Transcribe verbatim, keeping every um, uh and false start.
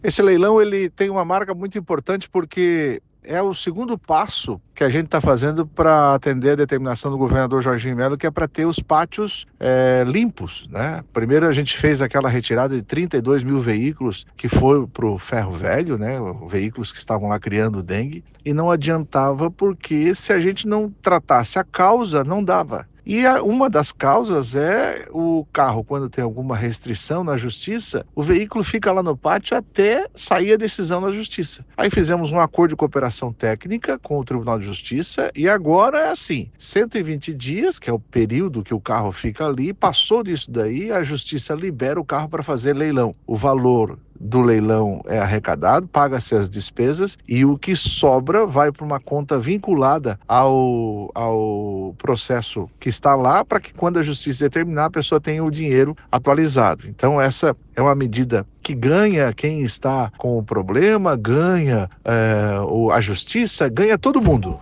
Esse leilão ele tem uma marca muito importante porque é o segundo passo que a gente está fazendo para atender a determinação do governador Jorginho Melo, que é para ter os pátios é, limpos, né? Primeiro a gente fez aquela retirada de trinta e dois mil veículos que foi para o ferro velho, né? Veículos que estavam lá criando dengue, e não adiantava porque se a gente não tratasse a causa, não dava. E a, uma das causas é o carro, quando tem alguma restrição na justiça, o veículo fica lá no pátio até sair a decisão da justiça. Aí fizemos um acordo de cooperação técnica com o Tribunal de Justiça e agora é assim, cento e vinte dias, que é o período que o carro fica ali, passou disso daí, a justiça libera o carro para fazer leilão. O valor do leilão é arrecadado, paga-se as despesas e o que sobra vai para uma conta vinculada ao, ao processo que está lá para que quando a justiça determinar a pessoa tenha o dinheiro atualizado. Então essa é uma medida que ganha quem está com o problema, ganha é, a justiça, ganha todo mundo.